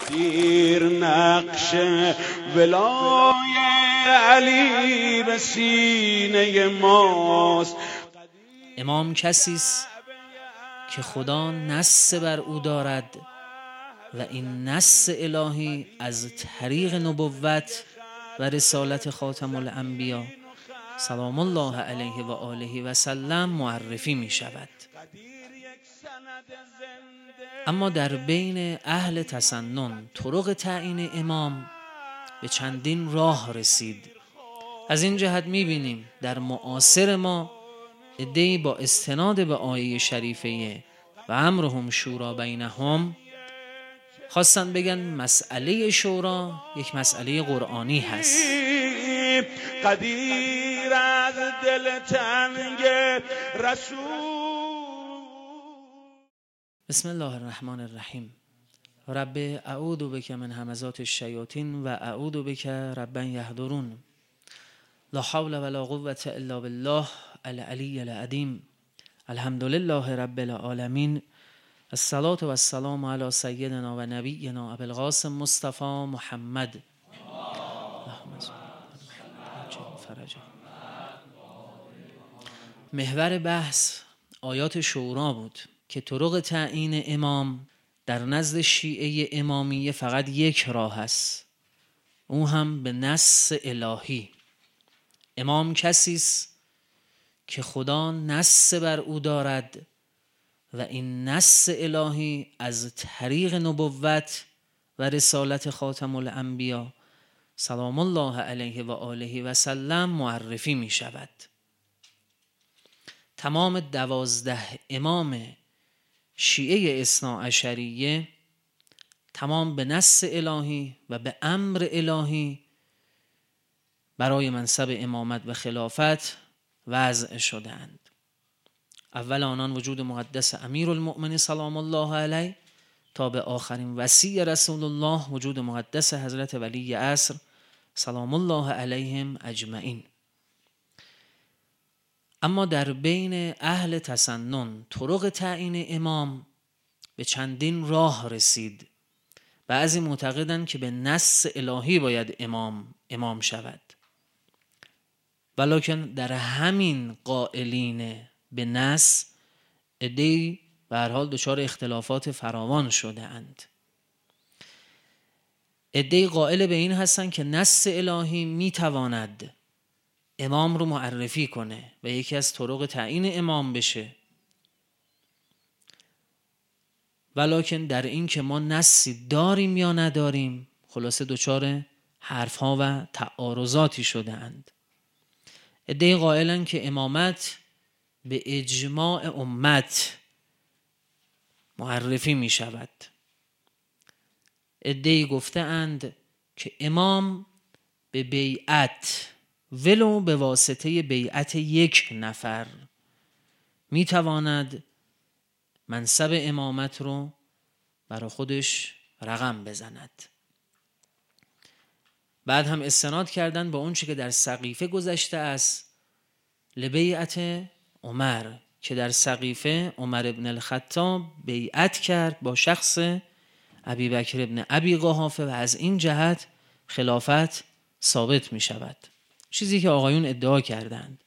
قدیر نقش ولای علی به سینه ماست. امام کسی است که خدا نص بر او دارد و این نص الهی از طریق نبوت و رسالت خاتم الانبیا سلام الله علیه و آله و سلم معرفی می شود. اما در بین اهل تسنن طرق تعیین امام به چندین راه رسید. از این جهت می بینیم در معاصر ما عده‌ای با استناد به آیه شریفه و امرهم شورا بینهم خواستن بگن مسئله شورا یک مسئله قرآنی هست. قدیر از دل تنگ رسول. بسم الله الرحمن الرحیم. رب اعوذ بک من همزات الشیاطین و اعوذ بک رب یحضرون. لا حول ولا قوة الا بالله العلی العظیم. الحمد لله رب العالمین. الصلاة و السلام علی سیدنا و نبینا ابی القاسم مصطفی محمد. محور بحث آیات شورا بود که طرق تعیین امام در نزد شیعه امامیه فقط یک راه است، او هم به نص الهی. امام کسی است که خدا نص بر او دارد و این نص الهی از طریق نبوت و رسالت خاتم الانبیا سلام الله علیه و آله و سلم معرفی می شود. تمام 12 امام شیعه اثناعشریه تمام به نص الهی و به امر الهی برای منصب امامت و خلافت وضع شدند. اول آنان وجود مقدس امیرالمؤمنین سلام الله علیه تا به آخرین وصی رسول الله وجود مقدس حضرت ولی عصر سلام الله علیهم اجمعین. اما در بین اهل تسنن طرق تعیین امام به چندین راه رسید. بعضی معتقدند که به نص الهی باید امام شود، ولکن در همین قائلین به نص عده‌ای به هر حال دچار اختلافات فراوان شده اند. عده‌ای قائل به این هستند که نص الهی میتواند امام رو معرفی کنه و یکی از طرق تعیین امام بشه، ولکن در این که ما نصی داریم یا نداریم خلاصه دچار حرفها و تعارضاتی شده اند. عده‌ای قائلند که امامت به اجماع امت معرفی می شود. عده‌ای گفته اند که امام به بیعت ولو به واسطه بیعت یک نفر می تواند منصب امامت رو برای خودش رقم بزند. بعد هم استناد کردن به اون چه که در سقیفه گذشته است لبیعت عمر که در سقیفه عمر ابن الخطاب بیعت کرد با شخص ابی بکر ابن ابی قحافه و از این جهت خلافت ثابت می شود، چیزی که آقایون ادعا کردند.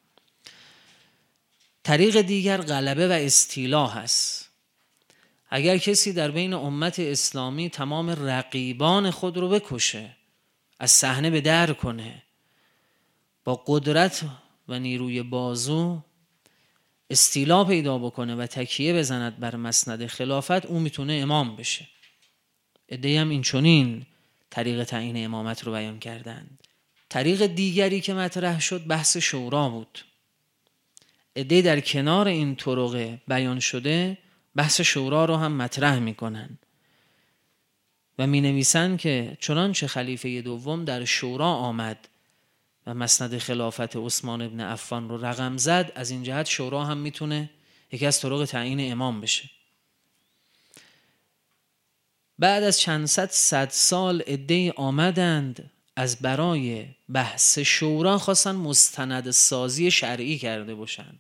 طریق دیگر غلبه و استیلا هست. اگر کسی در بین امت اسلامی تمام رقیبان خود رو بکشه، از صحنه به در کنه، با قدرت و نیروی بازو استیلا پیدا بکنه و تکیه بزند بر مسند خلافت، او میتونه امام بشه. عده‌ای هم این چنین طریق تعیین امامت رو بیان کردند. طریق دیگری که مطرح شد بحث شورا بود. عده‌ای در کنار این طرق بیان شده بحث شورا رو هم مطرح میکنن و می نویسن که چنانچه خلیفه دوم در شورا آمد و مسند خلافت عثمان ابن عفان رو رقم زد، از این جهت شورا هم میتونه یکی از طرق تعیین امام بشه. بعد از چند صد سال عده‌ای آمدند از برای بحث شورا خواستن مستند سازی شرعی کرده باشن،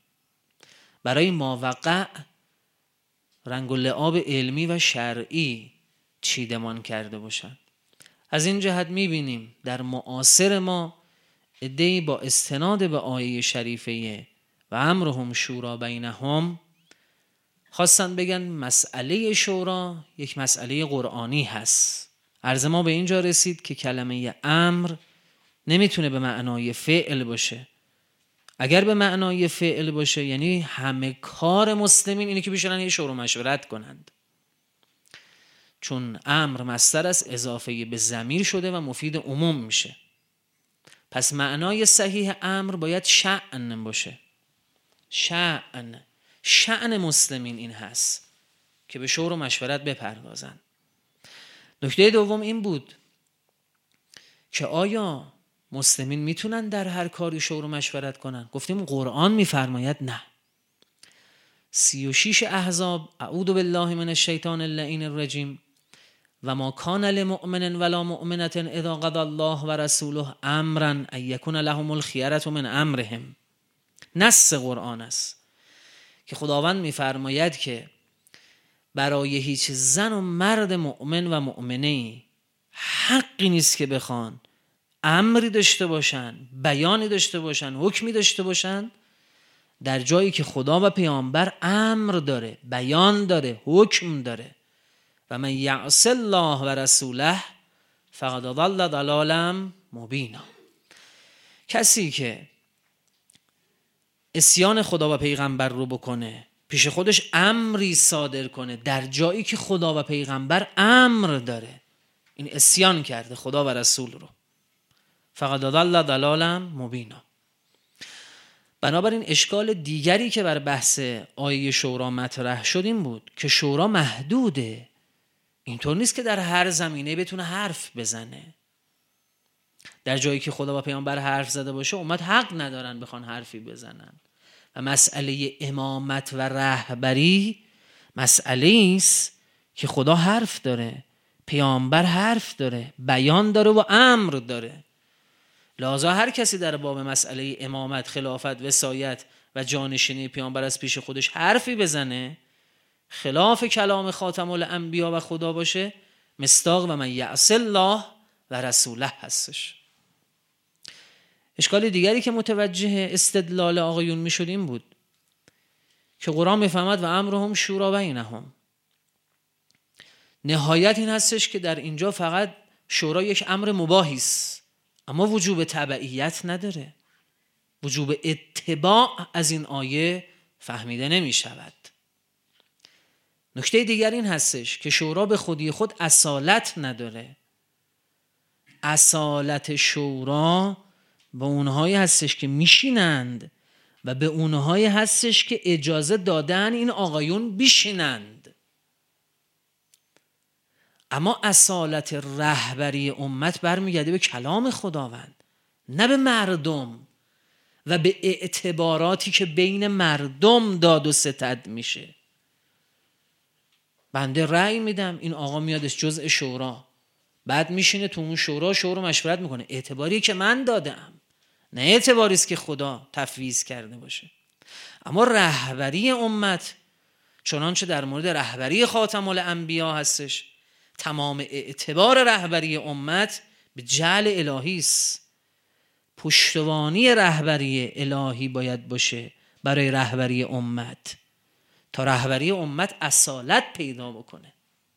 برای ماوقع رنگ و لعاب علمی و شرعی چیدمان کرده باشند. از این جهت میبینیم در معاصر ما عده‌ای با استناد به آیه شریفه و امرهم شورا بینهم خواستن بگن مسئله شورا یک مسئله قرآنی هست. عرض ما به اینجا رسید که کلمه امر نمیتونه به معنای فعل باشه. اگر به معنای فعل باشه یعنی همه کار مسلمین اینه که بشینن یه شور و مشورت کنند، چون امر مصدر است اضافه به ضمیر شده و مفید عموم میشه. پس معنای صحیح امر باید شأن باشه. شأن مسلمین این هست که به شور و مشورت بپردازن. نکته دوم این بود که آیا مسلمین میتونن در هر کاری شور و مشورت کنن؟ گفتیم قرآن میفرماید نه. 36 احزاب اعوذ بالله من الشیطان اللعین الرجیم و ما کان لمؤمن ولا مؤمنة اذا قضى الله و رسوله امرا ان یکون لهم الخیرة من امرهم. نص قرآن است که خداوند میفرماید که برای هیچ زن و مرد مؤمن و مؤمنه حقی نیست که بخوان امری داشته باشن، بیانی داشته باشن، حکمی داشته باشن در جایی که خدا و پیامبر امر داره، بیان داره، حکم داره. و من یعص الله و رسوله فقد ضل ضلالا مبینا. کسی که عصیان خدا و پیغمبر رو بکنه، پیش خودش امری صادر کنه در جایی که خدا و پیغمبر امر داره، این عصیان کرده خدا و رسول رو. فقد ضل ضلالا مبینا. بنابراین اشکال دیگری که بر بحث آیه شورا مطرح شد این بود که شورا محدوده. اینطور نیست که در هر زمینه بتونه حرف بزنه. در جایی که خدا و پیامبر حرف زده باشه امت حق ندارن بخوان حرفی بزنن. و مسئله امامت و رهبری مسئله است که خدا حرف داره، پیامبر حرف داره، بیان داره و امر داره. لذا هر کسی در باب مسئله امامت، خلافت، وصایت و جانشینی پیامبر از پیش خودش حرفی بزنه خلاف کلام خاتم الانبیا و خدا باشه، مصداق و من یعص الله و رسوله هستش. اشکال دیگری که متوجه استدلال آقایون می شد این بود که قرآن میفهمد و امرهم شورا بینهم. نهایت این هستش که در اینجا فقط شورا یک امر مباحی است، اما وجوب تبعیت نداره. وجوب اتباع از این آیه فهمیده نمی شود. نکته دیگر این هستش که شورا به خودی خود اصالت نداره. اصالت شورا به اونهایی هستش که میشینند و به اونهایی هستش که اجازه دادن این آقایون بیشینند. اما اصالت رهبری امت برمیگرده به کلام خداوند، نه به مردم و به اعتباراتی که بین مردم داد و ستد میشه. بنده رأی میدم، این آقا میادش جزء شورا، بعد میشینه تو اون شورا مشورت میکنه، اعتباری که من دادم، نه اعتباری است که خدا تفویض کرده باشه. اما رهبری امت چنانچه در مورد رهبری خاتم الانبیا هستش، تمام اعتبار رهبری امت به جعل الهی است. پشتوانی رهبری الهی باید باشه برای رهبری امت تا رهبری امت اصالت پیدا بکنه.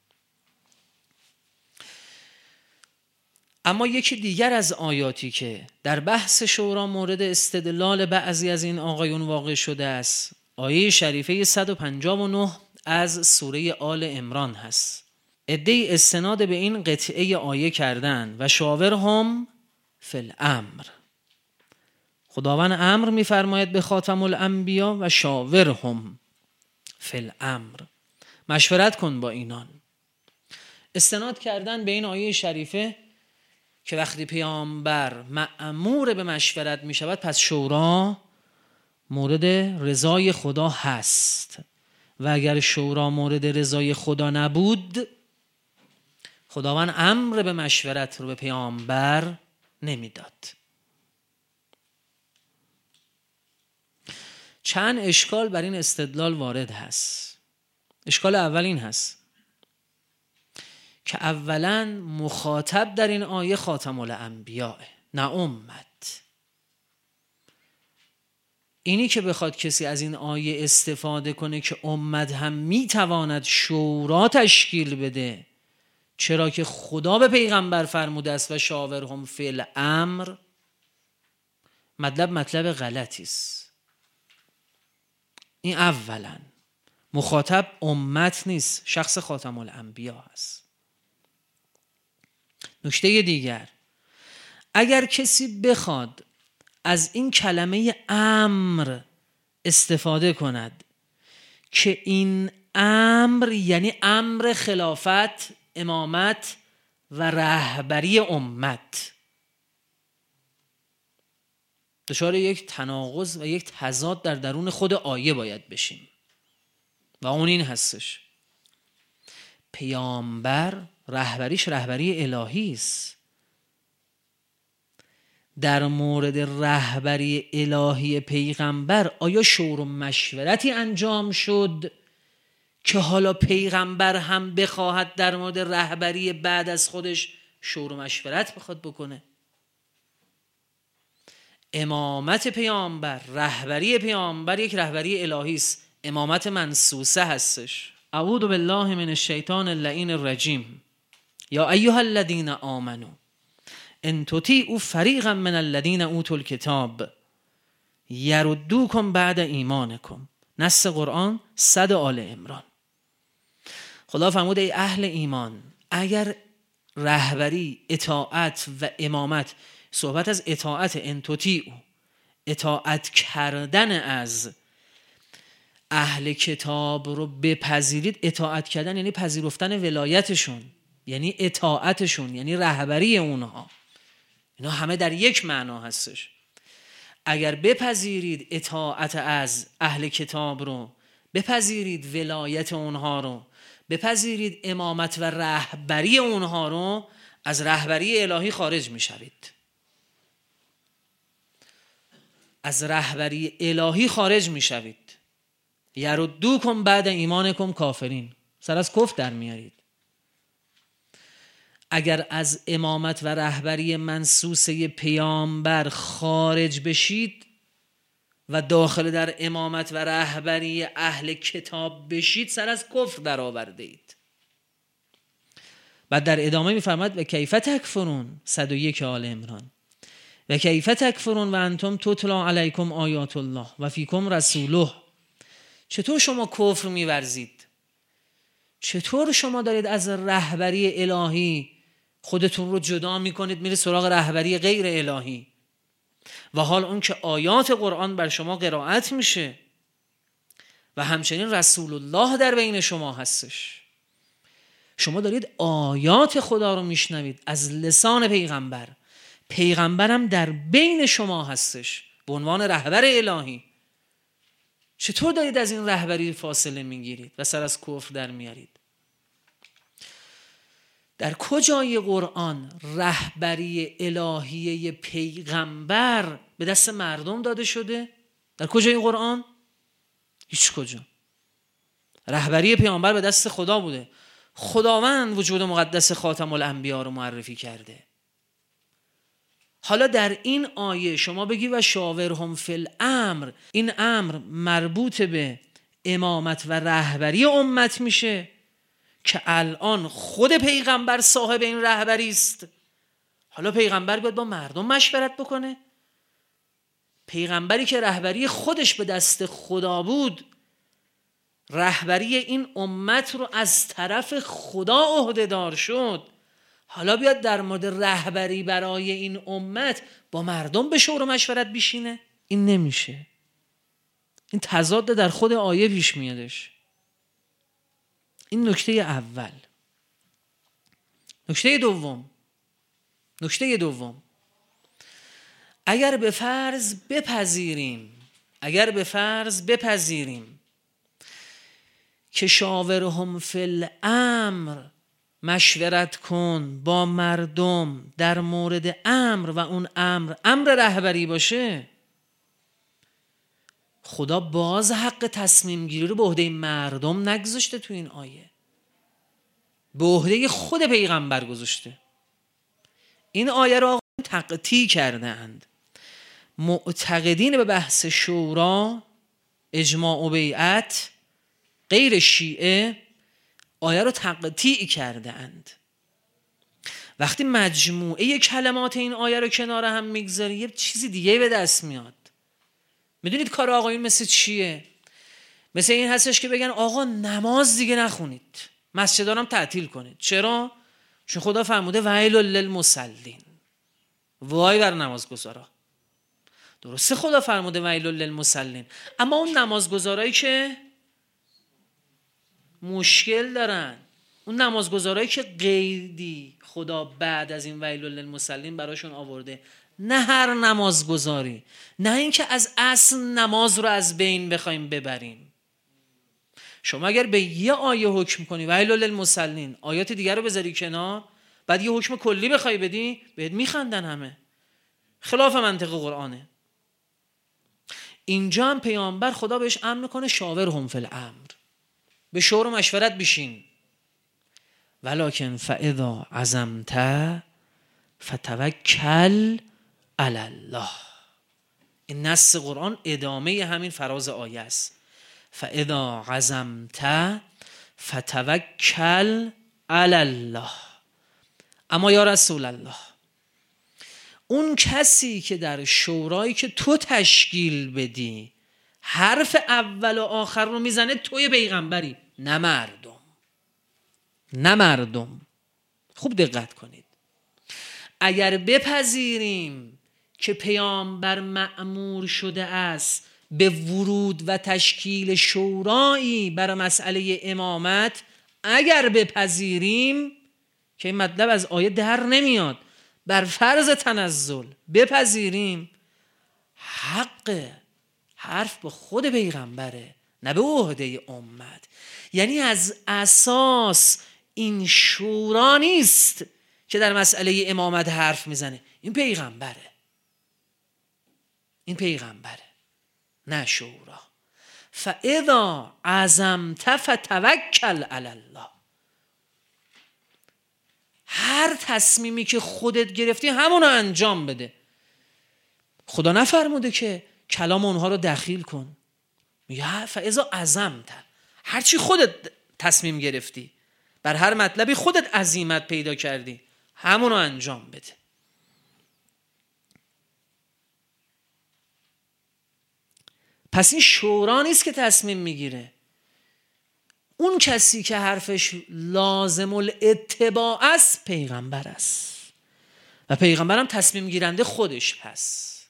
اما یکی دیگر از آیاتی که در بحث شورا مورد استدلال بعضی از این آقایون واقع شده است، آیه شریفه 159 از سوره آل عمران هست. عده‌ای استناد به این قطعه آیه کردن و شاورهم فی الامر. خداوند امر می‌فرماید به خاتم الانبیا و شاورهم فی الامر، مشورت کن با اینان. استناد کردن به این آیه شریفه که وقتی پیامبر مأمور به مشورت می شود پس شورا مورد رضای خدا هست و اگر شورا مورد رضای خدا نبود خداوند امر به مشورت رو به پیامبر نمیداد. چند اشکال بر این استدلال وارد هست. اشکال اول این هست که اولا مخاطب در این آیه خاتم الانبیاء، نه امت. اینی که بخواد کسی از این آیه استفاده کنه که امت هم میتواند شورا تشکیل بده، چرا که خدا به پیغمبر فرموده است و شاورهم فی الامر، مطلب غلطی است. این اولا مخاطب امت نیست، شخص خاتم الانبیا است. نکته دیگر، اگر کسی بخواد از این کلمه امر استفاده کند که این امر یعنی امر خلافت، امامت و رهبری امت، دچار یک تناقض و یک تضاد در درون خود آیه باید بشیم و اون این هستش: پیامبر رهبریش رهبری الهی است. در مورد رهبری الهی پیغمبر آیا شور و مشورتی انجام شد که حالا پیغمبر هم بخواهد در مورد رهبری بعد از خودش شور و مشورت بخواد بکنه؟ امامت پیامبر، رهبری پیامبر یک رهبری الهی است، امامت منسوسه هستش. اعوذ بالله من الشیطان اللعین الرجیم. یا ایها الذین آمنوا ان تطیعوا فریقا من الذین اوتوا الکتاب یردوکم بعد ایمانکم. نص قرآن 100 آل عمران. خدا فرمود ای اهل ایمان، اگر رهبری، اطاعت و امامت، صحبت از اطاعت، ان تطیعوا، اطاعت کردن از اهل کتاب رو بپذیرید. اطاعت کردن یعنی پذیرفتن ولایتشون، یعنی اطاعتشون، یعنی رهبری اونها. اینا همه در یک معنا هستش. اگر بپذیرید اطاعت از اهل کتاب رو، بپذیرید ولایت اونها رو، بپذیرید امامت و رهبری اونها رو، از رهبری الهی خارج میشوید. از رهبری الهی خارج میشوید. یردوکم بعد ایمانکم کافرین، سر از کفر در میارید. اگر از امامت و رهبری منسوسه پیامبر خارج بشید و داخل در امامت و رهبری اهل کتاب بشید، سر از کفر در آورده اید. بعد در ادامه میفرماد و کیف تکفرون، 101 آل عمران، و کیف تکفرون و انتم تتلی علیکم آیات الله و فیکم رسوله. چطور شما کفر میورزید؟ چطور شما دارید از رهبری الهی خودتون رو جدا میکنید، میره سراغ رهبری غیر الهی، و حال اون که آیات قرآن بر شما قرائت میشه و همچنین رسول الله در بین شما هستش. شما دارید آیات خدا رو میشنوید از لسان پیغمبر، پیغمبرم در بین شما هستش به عنوان رهبر الهی. چطور دارید از این رهبری فاصله میگیرید و سر از کفر در میارید؟ در کجای قرآن رهبری الهی پیغمبر به دست مردم داده شده؟ در کجای قرآن؟ هیچ کجا. رهبری پیغمبر به دست خدا بوده. خداوند وجود مقدس خاتم الانبیا رو معرفی کرده. حالا در این آیه شما بگی و شاورهم فی الامر، این امر مربوط به امامت و رهبری امت میشه که الان خود پیغمبر صاحب این رهبری است. حالا پیغمبر باید با مردم مشورت بکنه. پیغمبری که رهبری خودش به دست خدا بود، رهبری این امت رو از طرف خدا عهده‌دار شد، حالا بیاد در مورد رهبری برای این امت با مردم به شور و مشورت بشینه؟ این نمیشه. این تضاد در خود آیه پیش میادش. این نکته اول. نکته دوم، اگر به فرض بپذیریم که شاورهم فی الامر، مشورت کن با مردم در مورد امر و اون امر رهبری باشه، خدا باز حق تصمیم گیری رو به عهده مردم نگذاشته تو این آیه. به عهده خود پیغمبر گذاشته. این آیه را تقطیع کرده اند معتقدین به بحث شورا، اجماع و بیعت، غیر شیعه آیه رو تقطیع کرده اند. وقتی مجموعه کلمات این آیه رو کنار هم میگذاری یه چیزی دیگه به دست میاد. میدونید کار آقایون مثل چیه؟ مثل این هستش که بگن آقا نماز دیگه نخونید، مسجدان هم تعطیل کنید. چرا؟ چون خدا فرموده ویل للمصلین، وای بر نمازگزارا. درسته خدا فرموده ویل للمصلین، اما اون نمازگزارایی که مشکل دارن، اون نمازگزارایی که قیدی خدا بعد از این ویل للمصلین براشون آورده، نه هر نمازگزاری، نه اینکه از اصل نماز رو از بین بخوایم ببریم. شما اگر به یه آیه حکم کنی ویل للمصلین، آیات دیگر رو بذاری کنار، بعد یه حکم کلی بخوای بدی، بهت میخندن همه، خلاف منطق قرآنه. اینجا هم پیامبر خدا بهش امر کنه شاورهم فی الامر، به شور و مشورت بشین. ولکن فاذا عزمت فتوکل علی الله. این نص قرآن ادامه همین فراز آیه است. فاذا عزمت فتوکل علی الله. اما یا رسول الله، اون کسی که در شورایی که تو تشکیل بدی حرف اول و آخر رو میزنه توی پیغمبری، نه مردم. نه مردم. خوب دقت کنید. اگر بپذیریم که پیامبر مأمور شده است به ورود و تشکیل شورایی برای مسئله امامت، اگر بپذیریم که این مطلب از آیه در نمیاد، بر فرض تنزل بپذیریم، حرف به خود پیغمبره، نه به عهده امت. یعنی از اساس این شورا نیست که در مسئله امامت حرف میزنه، این پیغمبره، این پیغمبره، نه شورا. فاذا عزمت فتوکل علی الله. هر تصمیمی که خودت گرفتی همون رو انجام بده. خدا نفرموده که کلام اونها رو دخیل کن. میگه فاذا عزمت، هرچی خودت تصمیم گرفتی، بر هر مطلبی خودت عزیمت پیدا کردی، همون رو انجام بده. پس این شورا نیست که تصمیم میگیره. اون کسی که حرفش لازم الاتباع است پیغمبر است و پیغمبرم تصمیم گیرنده خودش هست.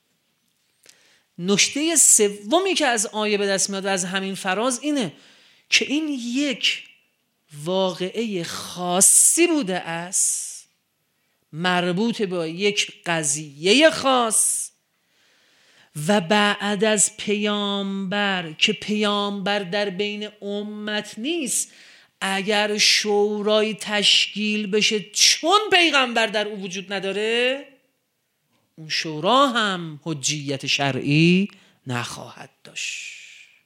نکته سومی که از آیه به دست میاد و از همین فراز اینه که این یک واقعه خاصی بوده است، مربوط به یک قضیه خاص، و بعد از پیامبر که پیامبر در بین امت نیست، اگر شورای تشکیل بشه چون پیغمبر در او وجود نداره، اون شورا هم حجیت شرعی نخواهد داشت.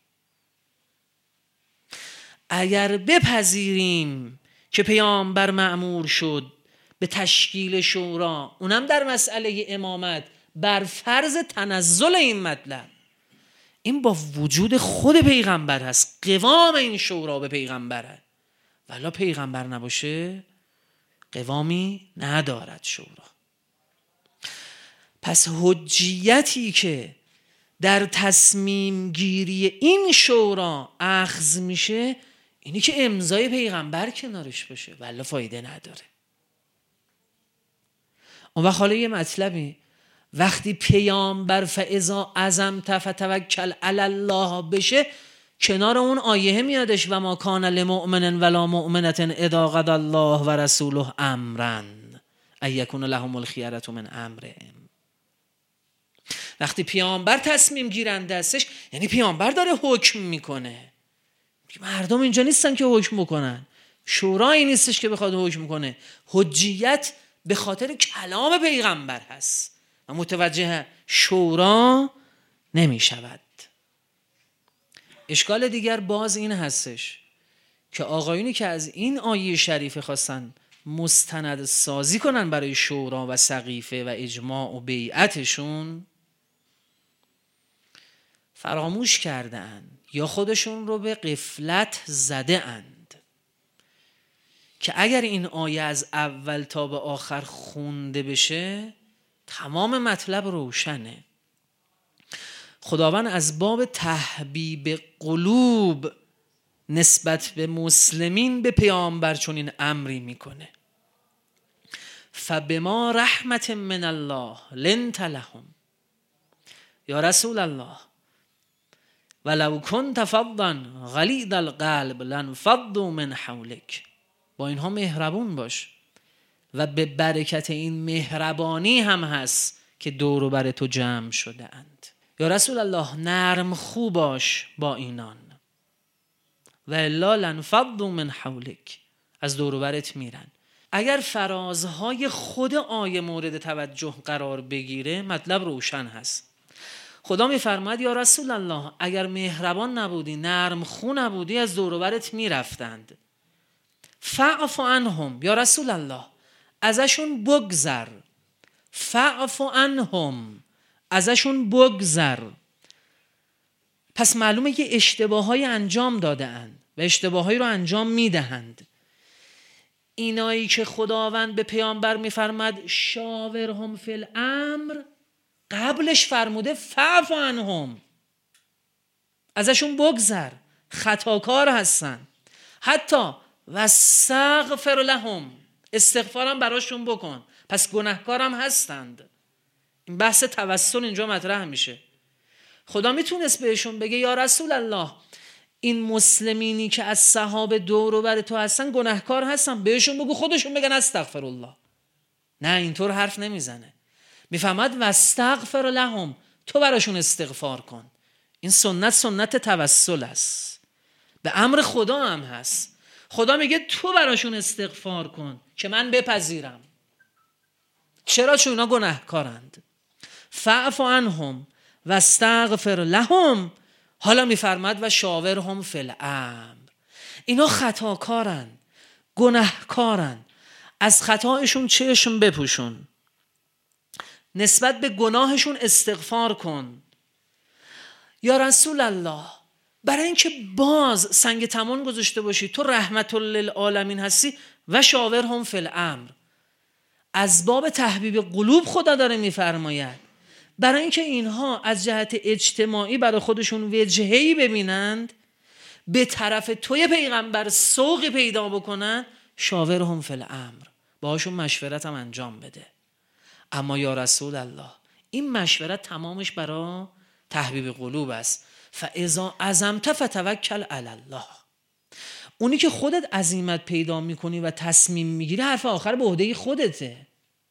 اگر بپذیریم که پیامبر مأمور شد به تشکیل شورا، اونم در مسئله امامت بر فرض تنزل این مطلب، این با وجود خود پیغمبر هست، قوام این شورا به پیغمبره، ولی پیغمبر نباشه قوامی ندارد شورا. پس حجیتی که در تصمیم گیری این شورا اخذ میشه اینی که امضای پیغمبر کنارش باشه، ولی فایده نداره. اون وقت حالا یه مطلبی، وقتی پیامبر فاذا عزمت فتوکل علی الله بشه، کنار اون آیه میادش و ما کان لمؤمن ولا مؤمنة اذا قضى الله و رسوله امرا ان یکون لهم الخیرة من امرهم. وقتی پیامبر تصمیم گیرنده استش، یعنی پیامبر داره حکم میکنه. مردم اینجا نیستن که حکم بکنن، شورایی نیستش که بخواد حکم کنه. حجیت به خاطر کلام پیغمبر هست و متوجه شورا نمی شود. اشکال دیگر باز این هستش که آقایونی که از این آیه شریفه خواستن مستند سازی کنن برای شورا و سقیفه و اجماع و بیعتشون، فراموش کردن یا خودشون رو به غفلت زده اند که اگر این آیه از اول تا به آخر خونده بشه تمام مطلب روشنه. خداوند از باب تحبیب قلوب نسبت به مسلمین به پیامبر چنین امری میکنه: فبما رحمت من الله لنت لهم یا رسول الله ولو کنت فظا غلیظ القلب لانفضوا من حولک. با اینها مهربون باش و به برکت این مهربانی هم هست که دور و بر تو جمع شده اند. یا رسول الله نرم خو باش با اینان و الا لانفضوا من حولک، از دور و برت میرن. اگر فرازهای خود آیه مورد توجه قرار بگیره مطلب روشن هست. خدا میفرماید یا رسول الله اگر مهربان نبودی، نرم خو نبودی، از دور و برت میرفتند. فاعف عنهم، یا رسول الله ازشون بگذر. فاعف عنهم، ازشون بگذر. پس معلومه که اشتباهایی انجام داده اند و اشتباهایی رو انجام میدهند. اینایی که خداوند به پیامبر میفرماد شاورهم فی الامر، قبلش فرموده فاعف عنهم، ازشون بگذر، خطاکار هستن. حتی واستغفر لهم، استغفارم براشون بکن، پس گناهکارم هستند. این بحث توسل اینجا مطرح میشه. خدا میتونست بهشون بگه یا رسول الله این مسلمینی که از صحابه دور و بر تو هستن گناهکار هستن، بهشون بگو خودشون بگن استغفر الله. نه، اینطور حرف نمیزنه. میفهمد واستغفر لهم، تو براشون استغفار کن. این سنت توسل است، به امر خدا هم هست. خدا میگه تو براشون استغفار کن که من بپذیرم. چرا؟ چون اینا گناهکارند. فاعف عنهم واستغفر لهم. حالا میفرماد و شاورهم فی الامر. اینا خطاکارن، گناهکارن، از خطایشون چشم بپوشون، نسبت به گناهشون استغفار کن. یا رسول الله برای اینکه باز سنگ تمام گذاشته باشی تو رحمت للعالمین هستی، و شاورهم فی الامر، از باب تحبیب قلوب خدا داره میفرماید. برای اینکه اینها از جهت اجتماعی برای خودشون وجهه‌ای ببینند، به طرف توی پیغمبر سوقی پیدا بکنن، شاورهم فی الامر، باهاشون مشورت هم انجام بده. اما یا رسول الله این مشورت تمامش برای تحبیب قلوب است. فاذا عزمت فتوکل علی الله. اونی که خودت عزیمت پیدا میکنی و تصمیم میگیری، حرف آخر به عهده خودته.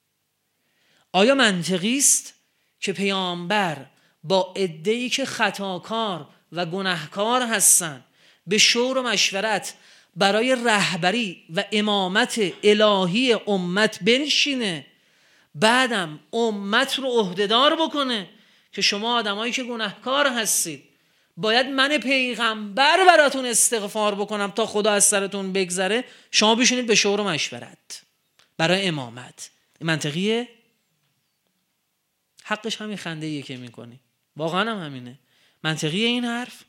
آیا منطقی است که پیامبر با عده‌ای که خطاکار و گناهکار هستن به شور و مشورت برای رهبری و امامت الهی امت بنشینه، بعدم امت رو عهدهدار بکنه که شما آدمایی که گناهکار هستید باید من پیغمبر براتون استغفار بکنم تا خدا از سرتون بگذره، شما بشینید به شور و مشورت برای امامت؟ این منطقیه؟ حقش همین خنده‌ایه که میکنی، واقعا هم همینه. منطقیه این حرف؟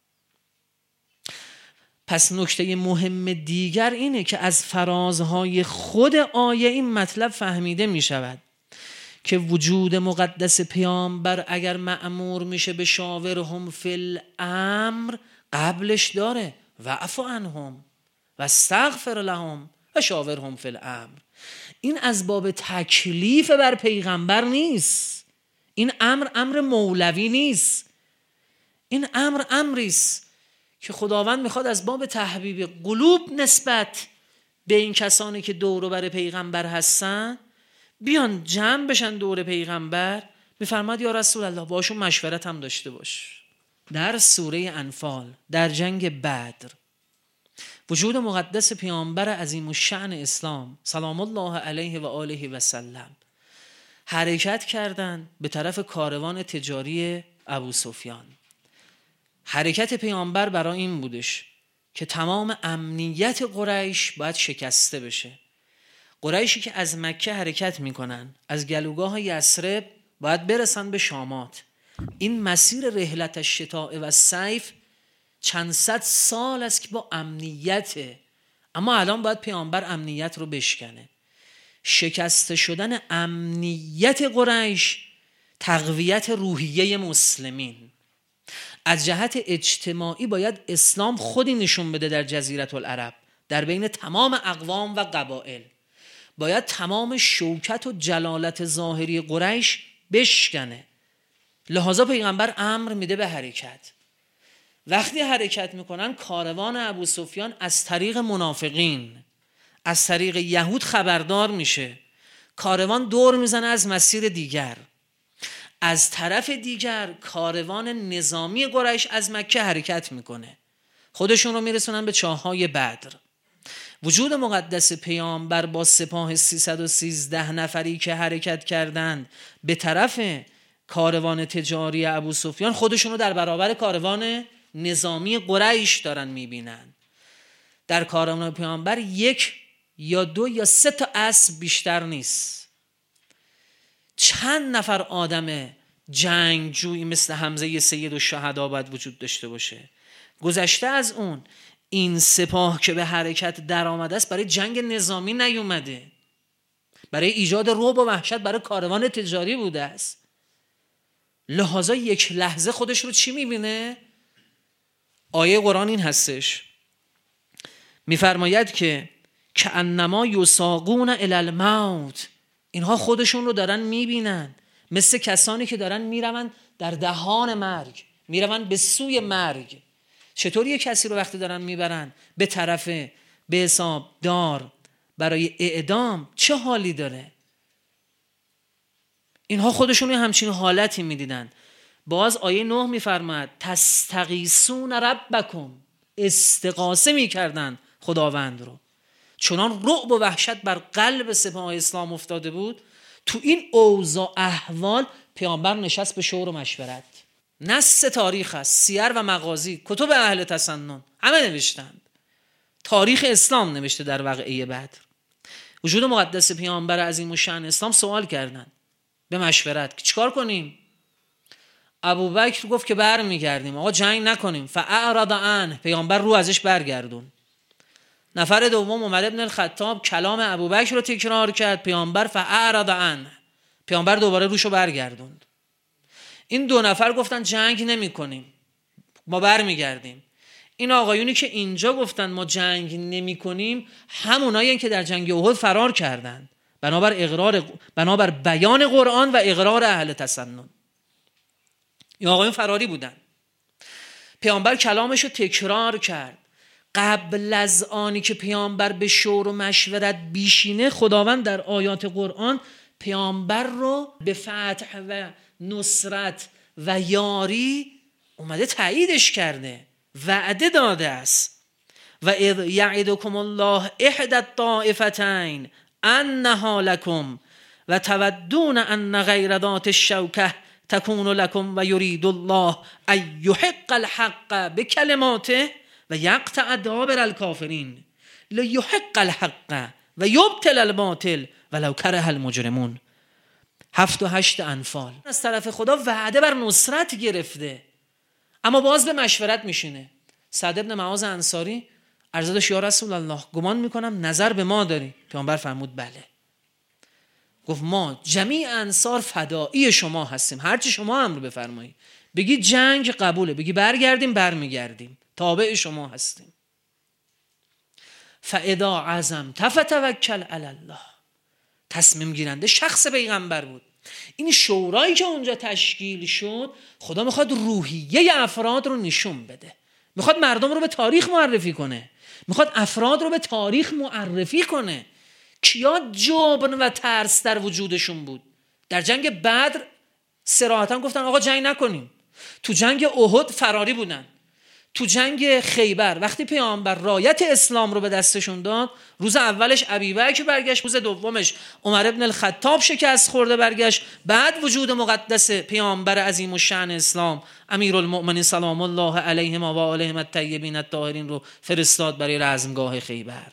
پس نکته مهم دیگر اینه که از فرازهای خود آیه این مطلب فهمیده میشود که وجود مقدس پیامبر اگر مأمور میشه به شاورهم فی الامر، قبلش داره واعف عنهم واستغفر لهم و شاورهم فی الامر. این از باب تکلیف بر پیغمبر نیست. این امر مولوی نیست. این امریست که خداوند میخواد از باب تحبیب قلوب نسبت به این کسانی که دور و بر پیغمبر هستن بیان جمع بشن دور پیغمبر. میفرماد یا رسول الله باشون مشورت هم داشته باش. در سوره انفال در جنگ بدر وجود مقدس پیامبر عظیم الشأن اسلام سلام الله علیه و آله و سلم حرکت کردند به طرف کاروان تجاری ابو سفیان. حرکت پیامبر برای این بودش که تمام امنیت قریش باید شکسته بشه. قریشی که از مکه حرکت میکنن، از گلوگاه یثرب باید برسن به شامات. این مسیر رحلت الشتاء و الصیف چند صد سال است که با امنیته، اما الان باید پیامبر امنیت رو بشکنه. شکسته شدن امنیت قریش تقویت روحیه مسلمین. از جهت اجتماعی باید اسلام خودی نشون بده در جزیره العرب، در بین تمام اقوام و قبایل. باید تمام شوکت و جلالت ظاهری قریش بشکنه. لحاظا پیغمبر امر میده به حرکت. وقتی حرکت میکنن کاروان ابو سفیان از طریق منافقین، از طریق یهود خبردار میشه. کاروان دور میزنه از مسیر دیگر. از طرف دیگر کاروان نظامی قریش از مکه حرکت میکنه. خودشون رو میرسونن به چاههای بدر. وجود مقدس پیامبر با سپاه 313 نفری که حرکت کردند به طرف کاروان تجاری ابو سفیان، خودشون رو در برابر کاروان نظامی قریش دارن میبینن. در کاروان پیامبر 1 یا 2 یا 3 تا اسب بیشتر نیست. چند نفر آدم جنگجویی مثل حمزه سید الشهدا باید وجود داشته باشه. گذشته از اون، این سپاه که به حرکت در آمده است برای جنگ نظامی نیومده، برای ایجاد رعب و وحشت برای کاروان تجاری بوده است. لحاظا یک لحظه خودش رو چی میبینه؟ آیه قرآن این هستش، میفرماید که کأنما یساقون الی الموت. اینها خودشون رو دارن میبینن مثل کسانی که دارن میرون در دهان مرگ، میرون به سوی مرگ. چطور یک کسی رو وقتی دارن میبرن به طرف به حساب دار برای اعدام، چه حالی داره؟ اینها خودشون همچین حالتی میدیدن. باز آیه 9 میفرماد تستغیثون ربکم، استغاثه میکردن خداوند رو. چنان رعب و وحشت بر قلب سپاه اسلام افتاده بود. تو این اوضاع احوال پیامبر نشست به شور و مشورت. نص تاریخ است، سیر و مغازی، کتب اهل تسنن همه نوشتند. تاریخ اسلام نوشته در واقعه بدر. وجود مقدس پیامبر عظیم الشأن اسلام سوال کردند به مشورت که چیکار کنیم؟ ابوبکر گفت که برمیگردیم، آقا جنگ نکنیم. فاعرض عنه، پیامبر رو ازش برگردون. نفر دوم عمر بن الخطاب کلام ابوبکر رو تکرار کرد، پیامبر فاعرض عنه، پیامبر دوباره روشو برگردوند. این 2 نفر گفتن جنگ نمی کنیم، ما برمیگردیم. این آقایونی که اینجا گفتن ما جنگ نمی کنیم همونایی که در جنگ احد فرار کردند، بنابر بیان قرآن و اقرار اهل تسنن. این آقایون فراری بودن. پیامبر کلامشو تکرار کرد. قبل از آنی که پیامبر به شور و مشورت بیشینه، خداوند در آیات قرآن پیامبر رو به فتح و نصرت و یاری اومده تاییدش کرده، وعده داده است. و اذ یعدکم الله احدی الطائفتین انها لکم و تودون ان غیر ذات الشوکه تکون لکم و یرید الله ان یحق الحق بکلماته و یقطع دابر الکافرین لیحق الحق و یبطل الباطل ولو کره المجرمون. 7 و 8 انفال. از طرف خدا وعده بر نصرت گرفته، اما باز به مشورت میشینه. سعد بن معاذ انصاری عرض داشت یا رسول الله گمان میکنم نظر به ما داری. پیامبر فرمود بله. گفت ما جمیع انصار فدایی شما هستیم، هرچی شما امر بفرمایید. بگی جنگ قبوله، بگی برگردیم برمیگردیم، تابع شما هستیم. فاذا عزمت فتوکل علی الله. تصمیم گیرنده شخص پیغمبر بود. این شورایی که اونجا تشکیل شد، خدا میخواد روحیه افراد رو نشون بده، میخواد مردم رو به تاریخ معرفی کنه، میخواد افراد رو به تاریخ معرفی کنه. کیا جبن و ترس در وجودشون بود؟ در جنگ بدر صراحتاً گفتن آقا جنگ نکنیم. تو جنگ احد فراری بودن. تو جنگ خیبر وقتی پیامبر رایت اسلام رو به دستشون داد، روز اولش ابیبکر برگشت، روز دومش عمر ابن الخطاب شکست خورده برگشت. بعد وجود مقدس پیامبر عظیم الشأن اسلام امیرالمؤمنین سلام الله علیهم و آلهم الطیبین الطاهرین رو فرستاد برای رزمگاه خیبر.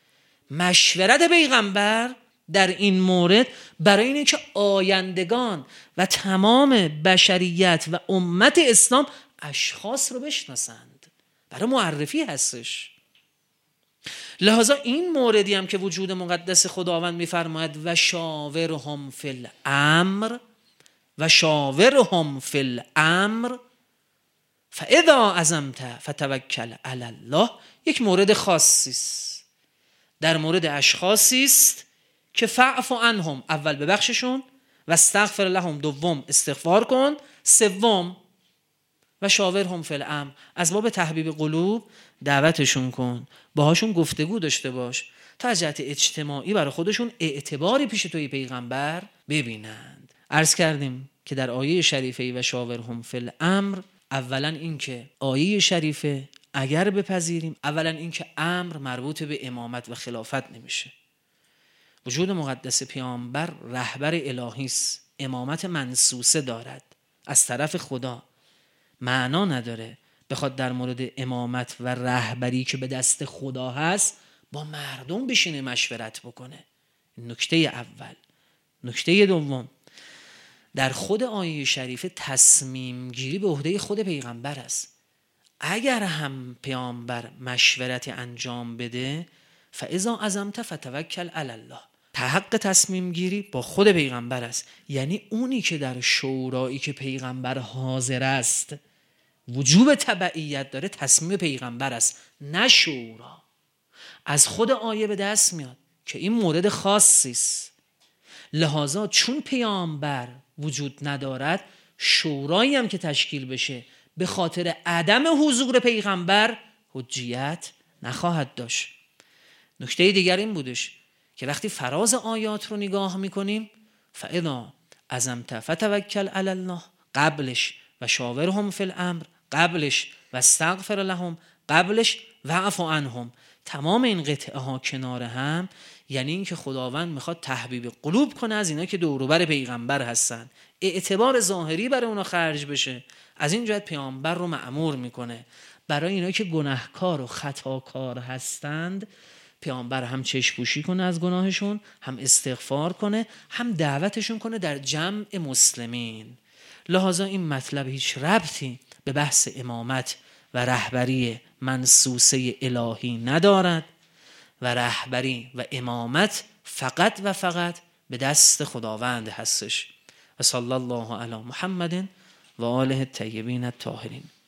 مشورت پیغمبر در این مورد برای اینه که آیندگان و تمام بشریت و امت اسلام اشخاص رو بشناسند، برای معرفی هستش. لحاظا این موردی هم که وجود مقدس خداوند میفرماید و شاورهم فی الامر و شاورهم فی الامر فاذا عزمت فتوکل علی الله، یک مورد خاصی است، در مورد اشخاصی است که فاعف عنهم، اول ببخششون، و استغفر لهم، دوم استغفار کن، سوم و شاورهم فی الامر، از باب تحبیب قلوب دعوتشون کن، باهاشون گفتگو داشته باش تا از جهت اجتماعی برای خودشون اعتباری پیش توی پیغمبر ببینند. عرض کردیم که در آیه شریفه و شاورهم فی الامر، اولا این که آیه شریفه اگر بپذیریم، اولا این که امر مربوط به امامت و خلافت نمیشه. وجود مقدس پیامبر رهبر الهی است، امامت منصوصه دارد از طرف خدا، معنا نداره بخواد در مورد امامت و رهبری که به دست خدا هست با مردم بشینه مشورت بکنه. نکته اول. نکته دوم، در خود آیه شریفه تصمیم گیری به عهده خود پیغمبر است. اگر هم پیامبر مشورت انجام بده، فاذا عزمت فتوکل علی الله، حق تصمیم گیری با خود پیغمبر است. یعنی اونی که در شورایی که پیغمبر حاضر است وجوب تبعیت داره، تصمیم پیغمبر است نه شورا. از خود آیه به دست میاد که این مورد خاصی است. لحاظا چون پیامبر وجود ندارد، شورایی هم که تشکیل بشه به خاطر عدم حضور پیغمبر حجیت نخواهد داشت. نکته دیگر این بودش که وقتی فراز آیات رو نگاه میکنیم، فاذا عزمت فتوکل علی الله قبلش و شاورهم فی الامر قبلش و استغفر لهم قبلش و اعف عنهم، تمام این قطعه ها کنار هم، یعنی این که خداوند میخواد تحبیب قلوب کنه از اینا که دور و بر پیغمبر هستن، اعتبار ظاهری برای اونا خرج بشه. از این جهت پیامبر رو مأمور میکنه برای اینا که گناهکار و خطاکار هستند، پیامبر هم چشم‌پوشی کنه از گناهشون، هم استغفار کنه، هم دعوتشون کنه در جمع مسلمین. لحاظا این مطلب هیچ ربطی به بحث امامت و رهبری منصوصه الهی ندارد و رهبری و امامت فقط و فقط به دست خداوند هستش. و صلی الله علی محمد و آله الطیبین الطاهرین.